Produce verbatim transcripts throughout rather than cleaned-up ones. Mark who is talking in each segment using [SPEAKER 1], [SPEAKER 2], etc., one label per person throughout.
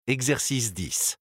[SPEAKER 1] Exercice dix.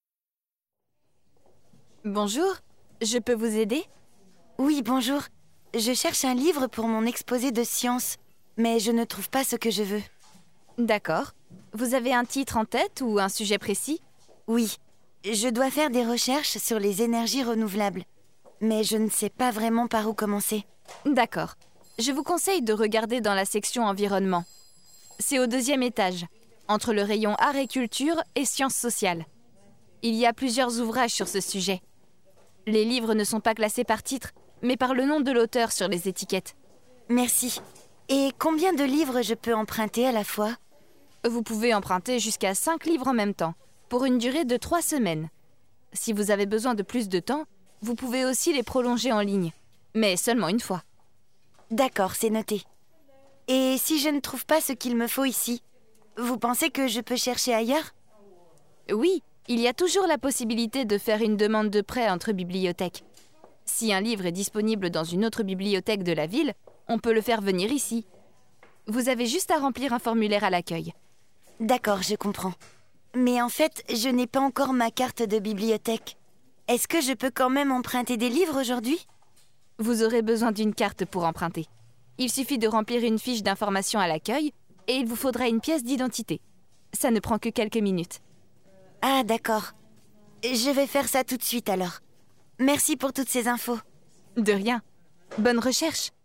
[SPEAKER 2] Bonjour, je peux vous aider?
[SPEAKER 3] Oui, bonjour. Je cherche un livre pour mon exposé de sciences, mais je ne trouve pas ce que je veux.
[SPEAKER 2] D'accord. Vous avez un titre en tête ou un sujet précis?
[SPEAKER 3] Oui, je dois faire des recherches sur les énergies renouvelables, mais je ne sais pas vraiment par où commencer.
[SPEAKER 2] D'accord. Je vous conseille de regarder dans la section environnement. C'est au deuxième étage, entre le rayon art et culture et sciences sociales. Il y a plusieurs ouvrages sur ce sujet. Les livres ne sont pas classés par titre, mais par le nom de l'auteur sur les étiquettes.
[SPEAKER 3] Merci. Et combien de livres je peux emprunter à la fois?
[SPEAKER 2] Vous pouvez emprunter jusqu'à cinq livres en même temps, pour une durée de trois semaines. Si vous avez besoin de plus de temps, vous pouvez aussi les prolonger en ligne, mais seulement une fois.
[SPEAKER 3] D'accord, c'est noté. Et si je ne trouve pas ce qu'il me faut ici, vous pensez que je peux chercher ailleurs?
[SPEAKER 2] Oui, il y a toujours la possibilité de faire une demande de prêt entre bibliothèques. Si un livre est disponible dans une autre bibliothèque de la ville, on peut le faire venir ici. Vous avez juste à remplir un formulaire à l'accueil.
[SPEAKER 3] D'accord, je comprends. Mais en fait, je n'ai pas encore ma carte de bibliothèque. Est-ce que je peux quand même emprunter des livres aujourd'hui?
[SPEAKER 2] Vous aurez besoin d'une carte pour emprunter. Il suffit de remplir une fiche d'information à l'accueil et il vous faudra une pièce d'identité. Ça ne prend que quelques minutes.
[SPEAKER 3] Ah, d'accord. Je vais faire ça tout de suite alors. Merci pour toutes ces infos.
[SPEAKER 2] De rien. Bonne recherche!